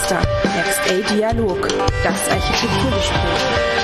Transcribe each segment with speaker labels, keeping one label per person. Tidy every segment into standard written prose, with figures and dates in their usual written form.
Speaker 1: Meister, Next A Dialog, das Architekturgespräch.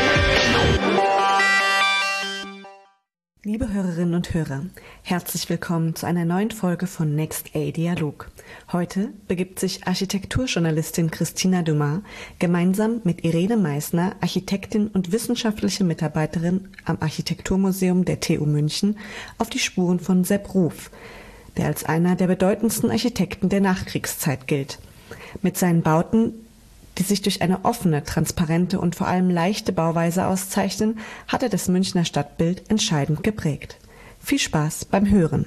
Speaker 2: Liebe Hörerinnen und Hörer, herzlich willkommen zu einer neuen Folge von Next A Dialog. Heute begibt sich Architekturjournalistin Christina Dumas gemeinsam mit Irene Meissner, Architektin und wissenschaftliche Mitarbeiterin am Architekturmuseum der TU München, auf die Spuren von Sepp Ruf, der als einer der bedeutendsten Architekten der Nachkriegszeit gilt. Mit seinen Bauten, die sich durch eine offene, transparente und vor allem leichte Bauweise auszeichnen, hat er das Münchner Stadtbild entscheidend geprägt. Viel Spaß beim Hören.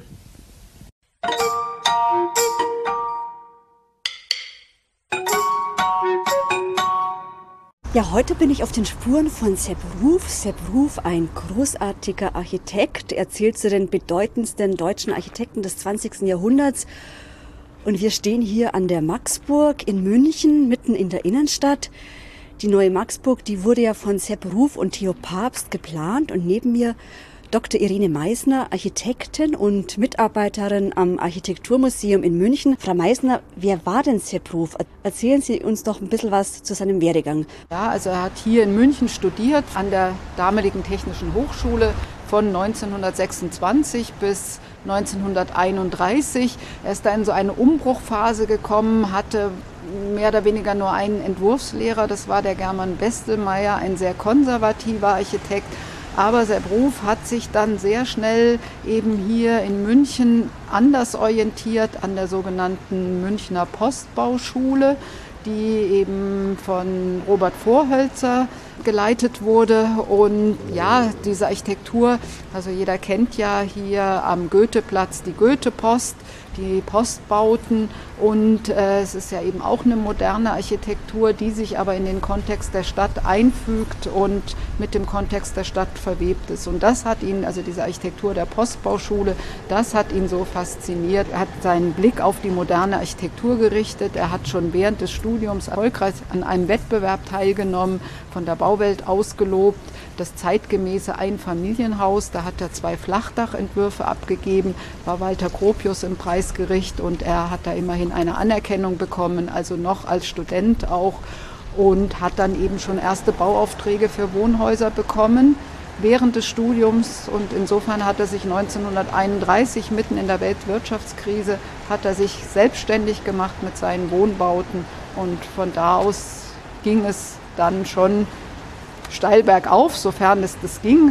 Speaker 3: Ja, heute bin ich auf den Spuren von Sepp Ruf. Sepp Ruf, ein großartiger Architekt. Er zählt zu den bedeutendsten deutschen Architekten des 20. Jahrhunderts. Und wir stehen hier an der Maxburg in München, mitten in der Innenstadt. Die neue Maxburg, die wurde ja von Sepp Ruf und Theo Papst geplant. Und neben mir Dr. Irene Meissner, Architektin und Mitarbeiterin am Architekturmuseum in München. Frau Meissner, wer war denn Sepp Ruf? Erzählen Sie uns doch ein bisschen was zu seinem Werdegang.
Speaker 4: Ja, also er hat hier in München studiert, an der damaligen Technischen Hochschule von 1926 bis 1931. Er ist da in so eine Umbruchphase gekommen, hatte mehr oder weniger nur einen Entwurfslehrer, das war der German Bestelmeier, ein sehr konservativer Architekt. Aber Sepp Ruf hat sich dann sehr schnell eben hier in München anders orientiert an der sogenannten Münchner Postbauschule, die eben von Robert Vorhoelzer geleitet wurde. Und ja, diese Architektur, also jeder kennt ja hier am Goetheplatz die Goethe-Post, die Postbauten, und es ist ja eben auch eine moderne Architektur, die sich aber in den Kontext der Stadt einfügt und mit dem Kontext der Stadt verwebt ist. Und das hat ihn, also diese Architektur der Postbauschule, das hat ihn so fasziniert. Er hat seinen Blick auf die moderne Architektur gerichtet. Er hat schon während des Studiums erfolgreich an einem Wettbewerb teilgenommen, von der Bauwelt ausgelobt, das zeitgemäße Einfamilienhaus. Da hat er 2 Flachdachentwürfe abgegeben, war Walter Gropius im Preisgericht, und er hat da immerhin eine Anerkennung bekommen, also noch als Student auch, und hat dann eben schon erste Bauaufträge für Wohnhäuser bekommen während des Studiums. Und insofern hat er sich 1931, mitten in der Weltwirtschaftskrise, hat er sich selbstständig gemacht mit seinen Wohnbauten, und von da aus ging es dann schon steil bergauf, sofern es das ging.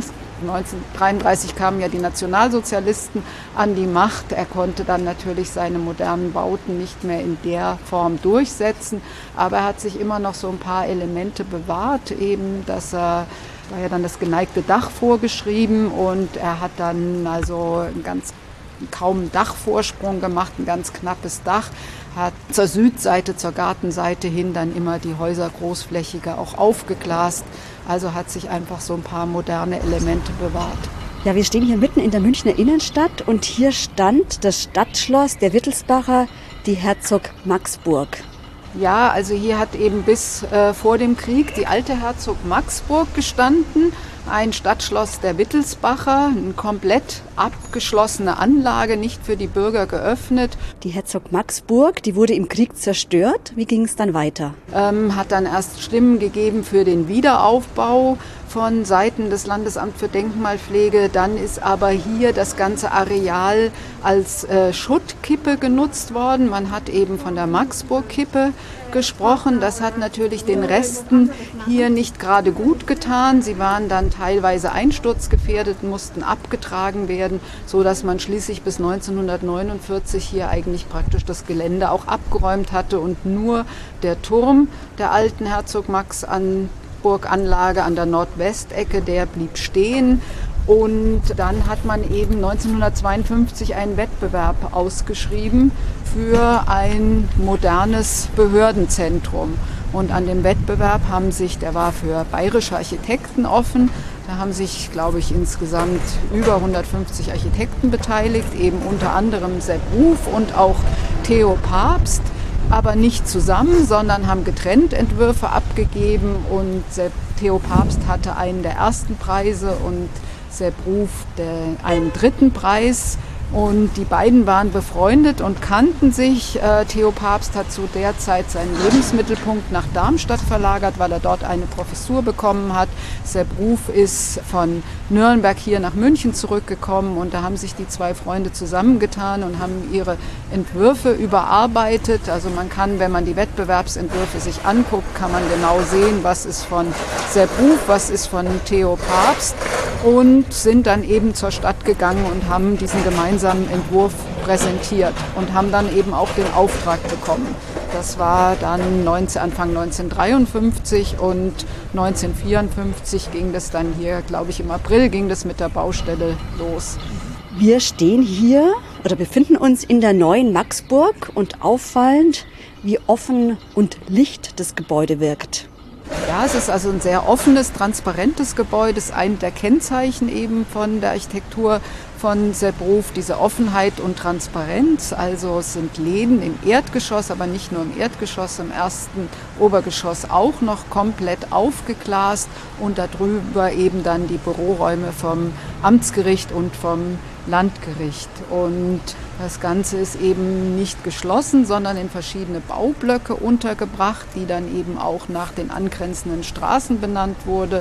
Speaker 4: 1933 kamen ja die Nationalsozialisten an die Macht. Er konnte dann natürlich seine modernen Bauten nicht mehr in der Form durchsetzen, aber er hat sich immer noch so ein paar Elemente bewahrt, eben, dass er war ja dann das geneigte Dach vorgeschrieben, und er hat dann also kaum einen Dachvorsprung gemacht, ein ganz knappes Dach, hat zur Südseite, zur Gartenseite hin dann immer die Häuser großflächiger auch aufgeglast. Also hat sich einfach so ein paar moderne Elemente bewahrt.
Speaker 3: Ja, wir stehen hier mitten in der Münchner Innenstadt, und hier stand das Stadtschloss der Wittelsbacher, die Herzog-Max-Burg.
Speaker 4: Ja, also hier hat eben bis vor dem Krieg die alte Herzog-Max-Burg gestanden. Ein Stadtschloss der Wittelsbacher, eine komplett abgeschlossene Anlage, nicht für die Bürger geöffnet.
Speaker 3: Die Herzog-Max-Burg, die wurde im Krieg zerstört. Wie ging es dann weiter?
Speaker 4: Hat dann erst Stimmen gegeben für den Wiederaufbau von Seiten des Landesamts für Denkmalpflege. Dann ist aber hier das ganze Areal als Schuttkippe genutzt worden. Man hat eben von der Maxburg-Kippe gesprochen. Das hat natürlich den Resten hier nicht gerade gut getan. Sie waren dann teilweise einsturzgefährdet, mussten abgetragen werden, so dass man schließlich bis 1949 hier eigentlich praktisch das Gelände auch abgeräumt hatte und nur der Turm der alten Herzog-Max-Burg-Anlage an der Nordwestecke, der blieb stehen. Und dann hat man eben 1952 einen Wettbewerb ausgeschrieben für ein modernes Behördenzentrum. Und an dem Wettbewerb der war für bayerische Architekten offen. Da haben sich, glaube ich, insgesamt über 150 Architekten beteiligt, eben unter anderem Sepp Ruf und auch Theo Papst. Aber nicht zusammen, sondern haben getrennt Entwürfe abgegeben. Und Theo Papst hatte einen der ersten Preise und Sepp Ruf einen 3. Preis. Und die beiden waren befreundet und kannten sich. Theo Pabst hat zu der Zeit seinen Lebensmittelpunkt nach Darmstadt verlagert, weil er dort eine Professur bekommen hat. Sepp Ruf ist von Nürnberg hier nach München zurückgekommen und da haben sich die zwei Freunde zusammengetan und haben ihre Entwürfe überarbeitet. Also man kann, wenn man die Wettbewerbsentwürfe sich anguckt, kann man genau sehen, was ist von Sepp Ruf, was ist von Theo Pabst, und sind dann eben zur Stadt gegangen und haben diesen gemeinsamen Entwurf präsentiert und haben dann eben auch den Auftrag bekommen. Das war dann Anfang 1953 und 1954 ging das dann hier, glaube ich im April, ging das mit der Baustelle los.
Speaker 3: Wir stehen hier oder befinden uns in der neuen Maxburg und auffallend, wie offen und licht das Gebäude wirkt.
Speaker 4: Ja, es ist also ein sehr offenes, transparentes Gebäude. Das ist ein der Kennzeichen eben von der Architektur von Sepp Ruf, diese Offenheit und Transparenz. Also es sind Läden im Erdgeschoss, aber nicht nur im Erdgeschoss, im ersten Obergeschoss auch noch komplett aufgeglast und darüber eben dann die Büroräume vom Amtsgericht und vom Landgericht. Und das Ganze ist eben nicht geschlossen, sondern in verschiedene Baublöcke untergebracht, die dann eben auch nach den angrenzenden Straßen benannt wurde.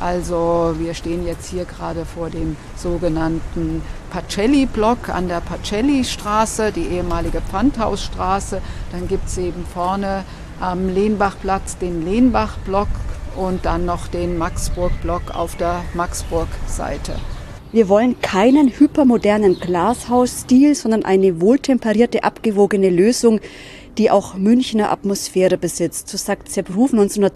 Speaker 4: Also wir stehen jetzt hier gerade vor dem sogenannten Pacelli-Block an der Pacelli-Straße, die ehemalige Pfandhausstraße. Dann gibt es eben vorne am Lehnbachplatz den Lehnbach-Block und dann noch den Maxburg-Block auf der Maxburg-Seite.
Speaker 3: Wir wollen keinen hypermodernen Glashausstil, sondern eine wohltemperierte, abgewogene Lösung, die auch Münchner Atmosphäre besitzt. So sagt Sepp Ruf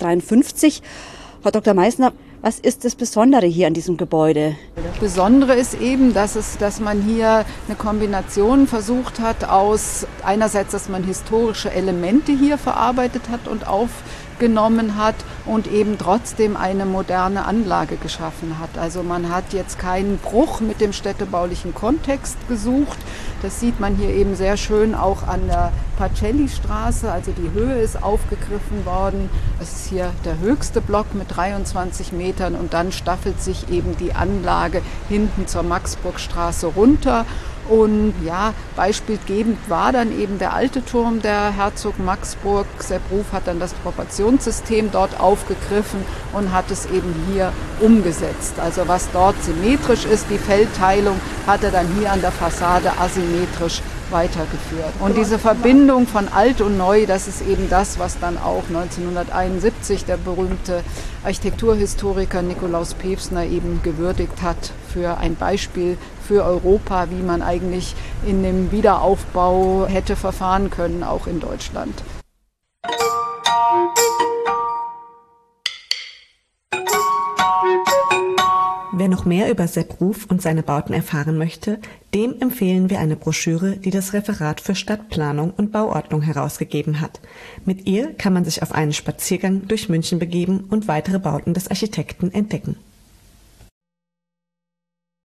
Speaker 3: 1953. Frau Dr. Meissner, was ist das Besondere hier an diesem Gebäude?
Speaker 4: Das Besondere ist eben, dass man hier eine Kombination versucht hat aus einerseits, dass man historische Elemente hier verarbeitet hat und aufgenommen hat und eben trotzdem eine moderne Anlage geschaffen hat. Also man hat jetzt keinen Bruch mit dem städtebaulichen Kontext gesucht. Das sieht man hier eben sehr schön auch an der Pacelli-Straße. Also die Höhe ist aufgegriffen worden. Es ist hier der höchste Block mit 23 Metern und dann staffelt sich eben die Anlage hinten zur Maxburgstraße runter. Und ja, beispielgebend war dann eben der alte Turm der Herzog Maxburg. Sepp Ruf hat dann das Proportionssystem dort aufgegriffen und hat es eben hier umgesetzt. Also was dort symmetrisch ist, die Feldteilung, hat er dann hier an der Fassade asymmetrisch weitergeführt. Und diese Verbindung von alt und neu, das ist eben das, was dann auch 1971 der berühmte Architekturhistoriker Nikolaus Pevsner eben gewürdigt hat für ein Beispiel für Europa, wie man eigentlich in dem Wiederaufbau hätte verfahren können, auch in Deutschland.
Speaker 2: Wer noch mehr über Sepp Ruf und seine Bauten erfahren möchte, dem empfehlen wir eine Broschüre, die das Referat für Stadtplanung und Bauordnung herausgegeben hat. Mit ihr kann man sich auf einen Spaziergang durch München begeben und weitere Bauten des Architekten entdecken.